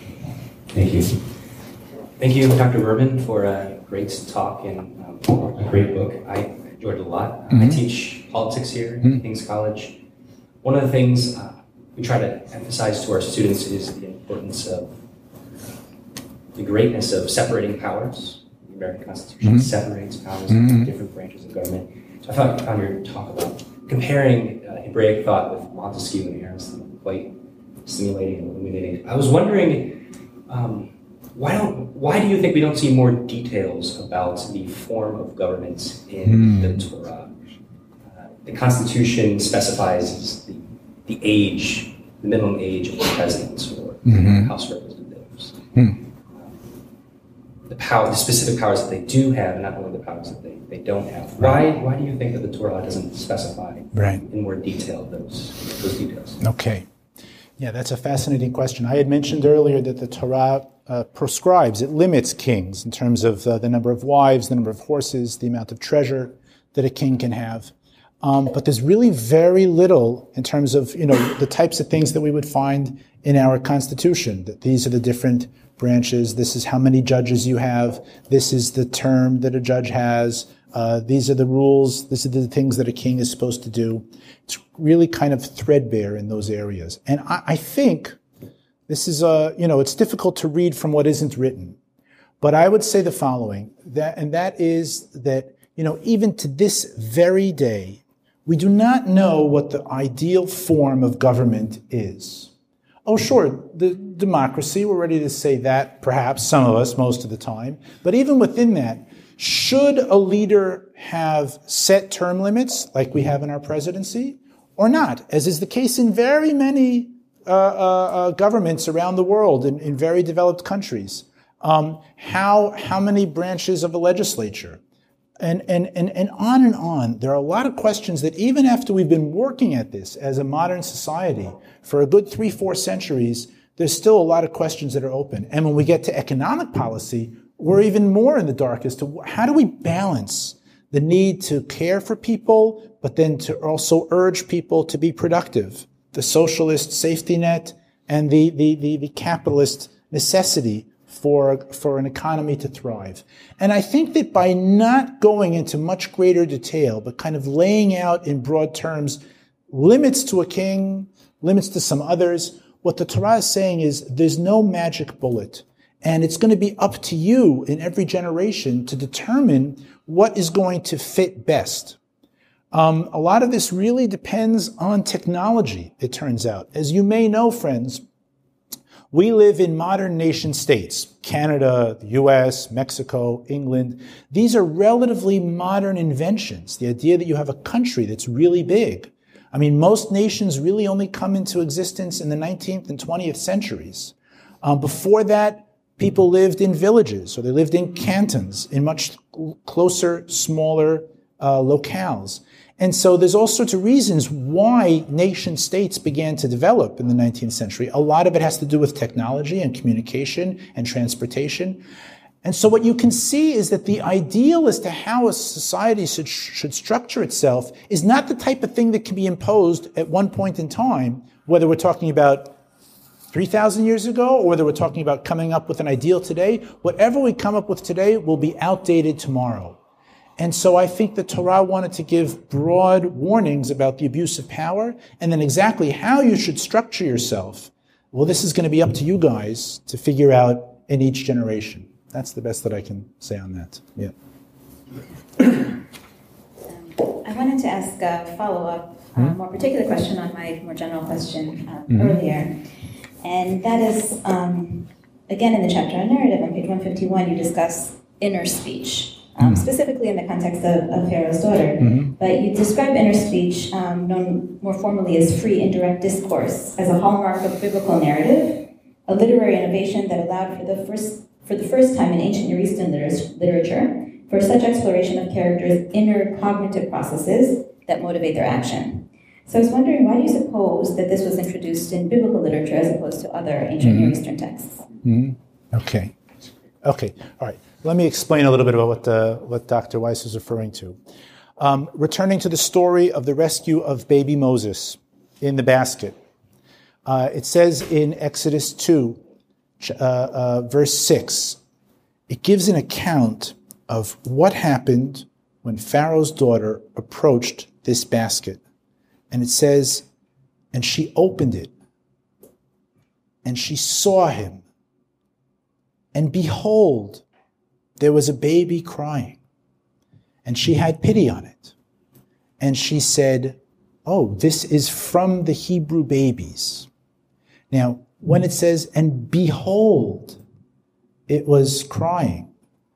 E: Thank you. Thank you, Doctor Berman, for a great talk and um, a great book. I enjoyed it a lot. Mm-hmm. I teach politics here at mm-hmm. King's College. One of the things uh, we try to emphasize to our students is the importance of the greatness of separating powers. The American Constitution mm-hmm. separates powers mm-hmm. into different branches of government. So I found, found your talk about comparing uh, Hebraic thought with Montesquieu and Aristotle quite stimulating and illuminating. I was wondering, um, why don't why do you think we don't see more details about the form of government in mm. the Torah? Uh, the Constitution specifies the, the age, the minimum age of the president, or mm-hmm. House representatives.
B: Hmm.
E: The power, the specific powers that they do have, not only the powers that they, they don't have. Why why do you think that the Torah doesn't specify
B: right.
E: in more detail those those details?
B: Okay. Yeah, that's a fascinating question. I had mentioned earlier that the Torah uh, prescribes, it limits kings in terms of uh, the number of wives, the number of horses, the amount of treasure that a king can have. Um, but there's really very little in terms of, you know, the types of things that we would find in our Constitution, that these are the different branches, this is how many judges you have, this is the term that a judge has, uh, these are the rules, these are the things that a king is supposed to do. It's really kind of threadbare in those areas. And I, I think this is, a, you know, it's difficult to read from what isn't written. But I would say the following, that, and that is that, you know, even to this very day, we do not know what the ideal form of government is. Oh, sure, the democracy, we're ready to say that, perhaps, some of us, most of the time. But even within that, should a leader have set term limits, like we have in our presidency, or not, as is the case in very many uh, uh, uh, governments around the world, in, in very developed countries? Um, how, how many branches of the legislature? And, and, and, and on and on. There are a lot of questions that even after we've been working at this as a modern society for a good three, four centuries, there's still a lot of questions that are open. And when we get to economic policy, we're even more in the dark as to how do we balance the need to care for people, but then to also urge people to be productive, the socialist safety net and the, the, the, the capitalist necessity for, for an economy to thrive. And I think that by not going into much greater detail, but kind of laying out in broad terms limits to a king, limits to some others, what the Torah is saying is there's no magic bullet. And it's going to be up to you in every generation to determine what is going to fit best. Um, a lot of this really depends on technology, it turns out. As you may know, friends, we live in modern nation states, Canada, the U S, Mexico, England. These are relatively modern inventions. The idea that you have a country that's really big. I mean, most nations really only come into existence in the nineteenth and twentieth centuries. Um, before that, people lived in villages, or they lived in cantons, in much closer, smaller uh, locales. And so there's all sorts of reasons why nation states began to develop in the nineteenth century. A lot of it has to do with technology and communication and transportation. And so what you can see is that the ideal as to how a society should, should structure itself is not the type of thing that can be imposed at one point in time, whether we're talking about three thousand years ago or whether we're talking about coming up with an ideal today. Whatever we come up with today will be outdated tomorrow. And so I think the Torah wanted to give broad warnings about the abuse of power, and then exactly how you should structure yourself. Well, this is going to be up to you guys to figure out in each generation. That's the best that I can say on that. Yeah.
C: Um, I wanted to ask a follow-up, uh, mm-hmm. more particular question on my more general question uh, mm-hmm. earlier. And that is, um, again, in the chapter on narrative, on page one fifty-one, you discuss inner speech. Um, specifically in the context of, of Pharaoh's daughter. Mm-hmm. But you describe inner speech, um, known more formally as free indirect discourse, as a hallmark of biblical narrative, a literary innovation that allowed for the first for the first time in ancient Near Eastern liter- literature for such exploration of characters' inner cognitive processes that motivate their action. So I was wondering, why do you suppose that this was introduced in biblical literature as opposed to other ancient mm-hmm. Near Eastern texts?
B: Mm-hmm. Okay. Okay. All right. Let me explain a little bit about what, uh, what Doctor Weiss is referring to. Um, returning to the story of the rescue of baby Moses in the basket. Uh, it says in Exodus two, uh, uh, verse six, it gives an account of what happened when Pharaoh's daughter approached this basket. And it says, and she opened it, and she saw him, and behold, there was a baby crying, and she had pity on it. And she said, oh, this is from the Hebrew babies. Now, when it says, and behold, it was crying,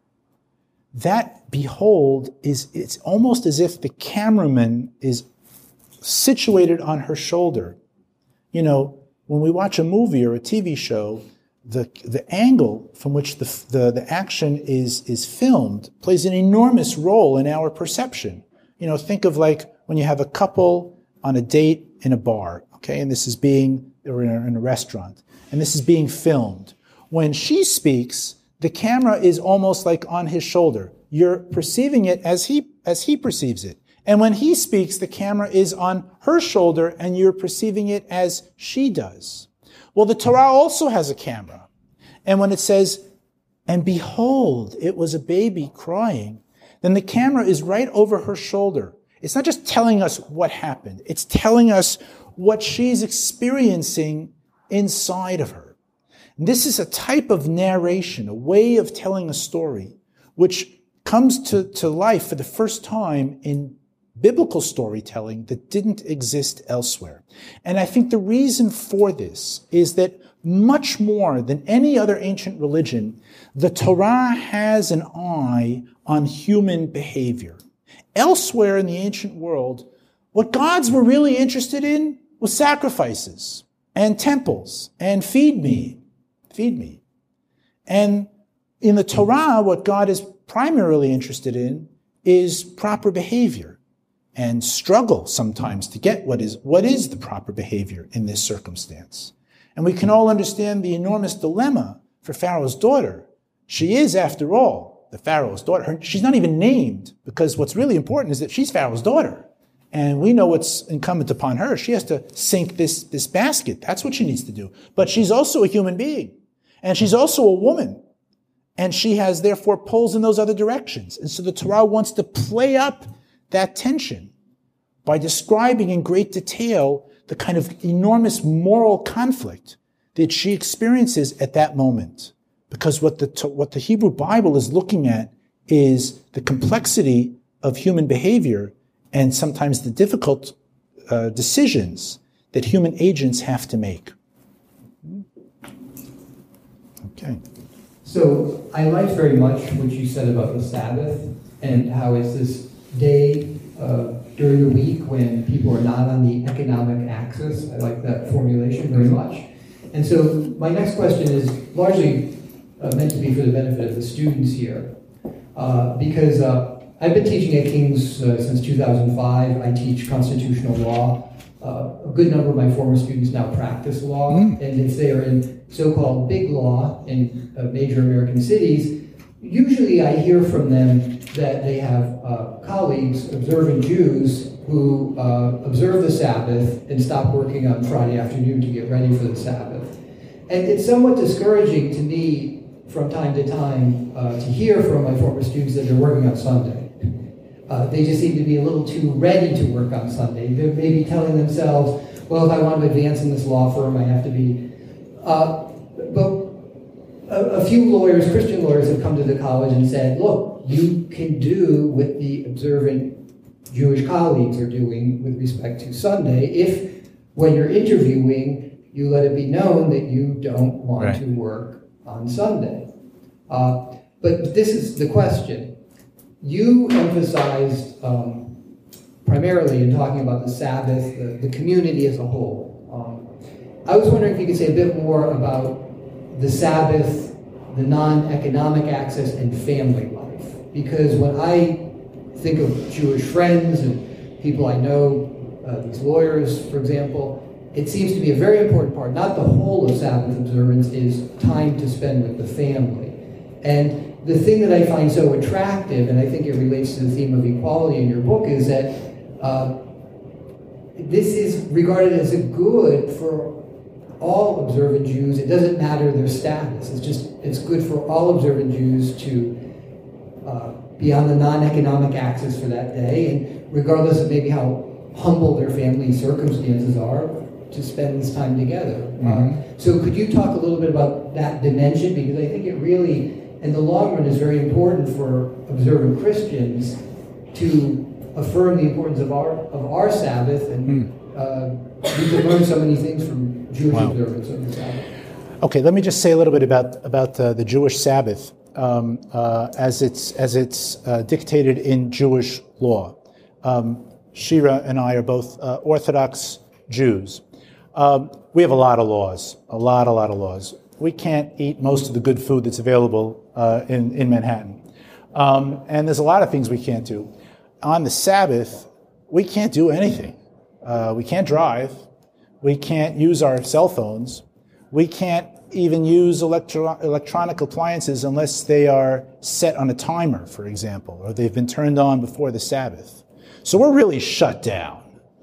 B: that behold is, it's almost as if the cameraman is situated on her shoulder. You know, when we watch a movie or a T V show, the the angle from which the the, the action is is filmed plays an enormous role in our perception. You know, think of like when you have a couple on a date in a bar, okay, and this is being, or in a, in a restaurant, and this is being filmed. When she speaks, the camera is almost like on his shoulder. You're perceiving it as he as he perceives it. And when he speaks, the camera is on her shoulder, and you're perceiving it as she does. Well, the Torah also has a camera. And when it says, and behold, it was a baby crying, then the camera is right over her shoulder. It's not just telling us what happened. It's telling us what she's experiencing inside of her. And this is a type of narration, a way of telling a story, which comes to, to life for the first time in biblical storytelling that didn't exist elsewhere. And I think the reason for this is that much more than any other ancient religion, the Torah has an eye on human behavior. Elsewhere in the ancient world, what gods were really interested in was sacrifices and temples and feed me, feed me. And in the Torah, what God is primarily interested in is proper behavior, and struggle sometimes to get what is what is the proper behavior in this circumstance. And we can all understand the enormous dilemma for Pharaoh's daughter. She is, after all, the Pharaoh's daughter. Her, she's not even named, because what's really important is that she's Pharaoh's daughter. And we know what's incumbent upon her. She has to sink this, this basket. That's what she needs to do. But she's also a human being. And she's also a woman. And she has, therefore, pulls in those other directions. And so the Torah wants to play up that tension by describing in great detail the kind of enormous moral conflict that she experiences at that moment. Because what the, what the Hebrew Bible is looking at is the complexity of human behavior and sometimes the difficult uh, decisions that human agents have to make. Okay.
D: So I liked very much what you said about the Sabbath and how it's this day uh, during the week when people are not on the economic axis. I like that formulation very much. And so my next question is largely uh, meant to be for the benefit of the students here. Uh, because uh, I've been teaching at King's uh, since two thousand five. I teach constitutional law. Uh, a good number of my former students now practice law. Mm. And if they are in so-called big law in uh, major American cities, usually I hear from them that they have uh, colleagues, observant Jews, who uh, observe the Sabbath and stop working on Friday afternoon to get ready for the Sabbath. And it's somewhat discouraging to me from time to time uh, to hear from my former students that they're working on Sunday. Uh, they just seem to be a little too ready to work on Sunday. They're maybe telling themselves, well, if I want to advance in this law firm, I have to be... Uh, but a, a few lawyers, Christian lawyers, have come to the college and said, look, you can do what the observant Jewish colleagues are doing with respect to Sunday if, when you're interviewing, you let it be known that you don't want right. to work on Sunday. Uh, but this is the question. You emphasized um, primarily in talking about the Sabbath, the, the community as a whole. Um, I was wondering if you could say a bit more about the Sabbath, the non-economic access, and family life. Because when I think of Jewish friends and people I know, uh, these lawyers, for example, it seems to be a very important part, not the whole of Sabbath observance, is time to spend with the family. And the thing that I find so attractive, and I think it relates to the theme of equality in your book, is that uh, this is regarded as a good for all observant Jews. It doesn't matter their status. It's just, it's good for all observant Jews to uh, be on the non-economic axis for that day, and regardless of maybe how humble their family circumstances are, to spend this time together. Mm-hmm. Uh, so could you talk a little bit about that dimension? Because I think it really, in the long run, is very important for observant Christians to affirm the importance of our of our Sabbath, and mm. uh, we can learn so many things from Jewish wow. observance of the Sabbath.
B: Okay, let me just say a little bit about about uh, the Jewish Sabbath um, uh, as it's as it's uh, dictated in Jewish law. Um, Shira and I are both uh, Orthodox Jews. Um, we have a lot of laws, a lot, a lot of laws. We can't eat most of the good food that's available uh, in, in Manhattan. Um, and there's a lot of things we can't do. On the Sabbath, we can't do anything. Uh, we can't drive. We can't use our cell phones. We can't even use electro- electronic appliances unless they are set on a timer, for example, or they've been turned on before the Sabbath. So we're really shut down.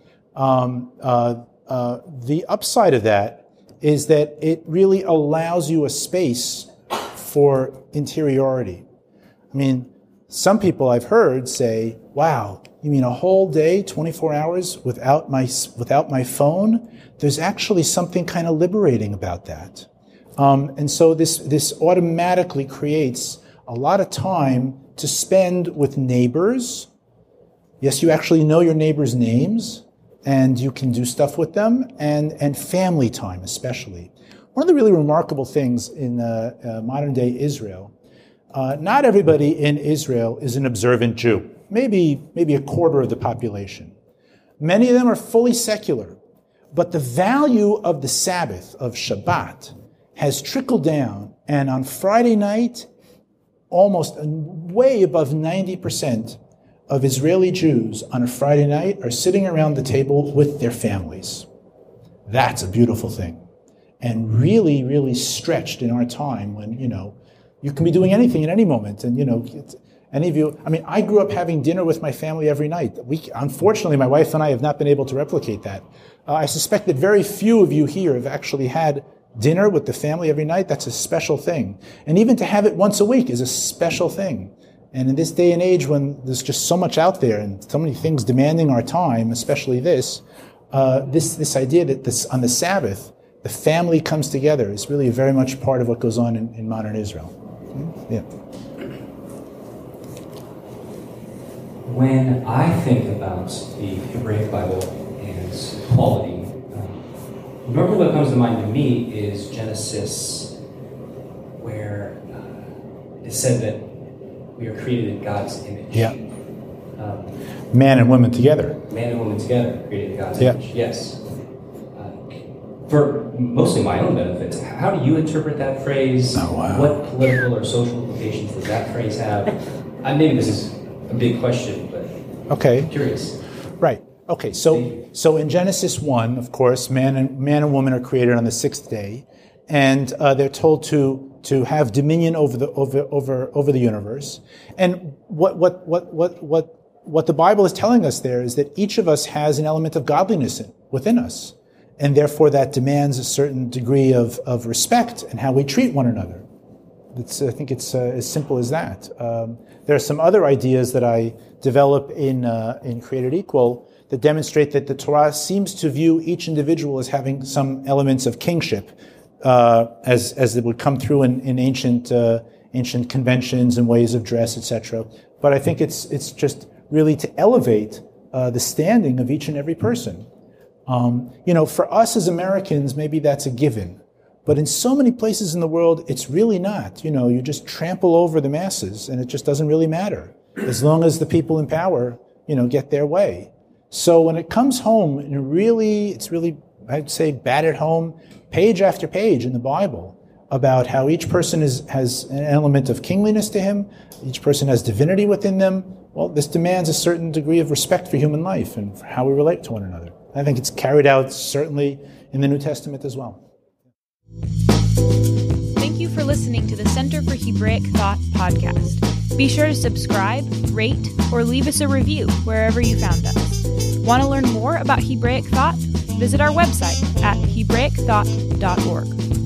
B: Um, uh, uh, the upside of that is that it really allows you a space for interiority. I mean, some people I've heard say, wow, you mean a whole day, twenty-four hours without my without my phone? There's actually something kind of liberating about that. Um, and so this, this automatically creates a lot of time to spend with neighbors. Yes, you actually know your neighbors' names, and you can do stuff with them, and, and family time especially. One of the really remarkable things in uh, uh, modern-day Israel, uh, not everybody in Israel is an observant Jew, maybe, maybe a quarter of the population. Many of them are fully secular, but the value of the Sabbath, of Shabbat, has trickled down, and on Friday night, almost way above ninety percent of Israeli Jews on a Friday night are sitting around the table with their families. That's a beautiful thing. And really, really stretched in our time when, you know, you can be doing anything at any moment. And, you know, any of you, I mean, I grew up having dinner with my family every night. We, unfortunately, my wife and I have not been able to replicate that. Uh, I suspect that very few of you here have actually had dinner with the family every night. That's a special thing. And even to have it once a week is a special thing. And in this day and age when there's just so much out there and so many things demanding our time, especially this, uh, this, this idea that this, on the Sabbath, the family comes together is really very much part of what goes on in, in modern Israel. Yeah.
E: When I think about the Hebraic Bible and equality, um, normally what comes to mind to me is Genesis, where uh, it said that we are created in God's image.
B: Yeah.
E: Um,
B: Man and woman together.
E: Man and woman together, created in God's
B: Yeah.
E: image. Yes. Uh, for mostly my own benefit, how do you interpret that phrase?
B: Oh, wow.
E: What political or social implications does that phrase have? I maybe this is a big question, but
B: Okay.
E: I'm curious.
B: Right. Okay. So, so in Genesis one, of course, man and man and woman are created on the sixth day, and uh, they're told to to have dominion over the over over over the universe. And what what what what what what the Bible is telling us there is that each of us has an element of godliness in, within us, and therefore that demands a certain degree of of respect in how we treat one another. It's, I think it's uh, as simple as that. Um, there are some other ideas that I develop in uh, in Created Equal that demonstrate that the Torah seems to view each individual as having some elements of kingship, uh, as as it would come through in, in ancient uh, ancient conventions and ways of dress, et cetera. But I think it's it's just really to elevate uh, the standing of each and every person. Um, you know, for us as Americans, maybe that's a given. But in so many places in the world, it's really not. You know, you just trample over the masses, and it just doesn't really matter as long as the people in power, you know, get their way. So when it comes home, and really, it's really, I'd say, battered home, page after page in the Bible about how each person is, has an element of kingliness to him, each person has divinity within them. Well, this demands a certain degree of respect for human life and for how we relate to one another. I think it's carried out certainly in the New Testament as well.
F: Thank you for listening to the Center for Hebraic Thought podcast. Be sure to subscribe, rate, or leave us a review wherever you found us. Want to learn more about Hebraic Thought? Visit our website at hebraic thought dot org.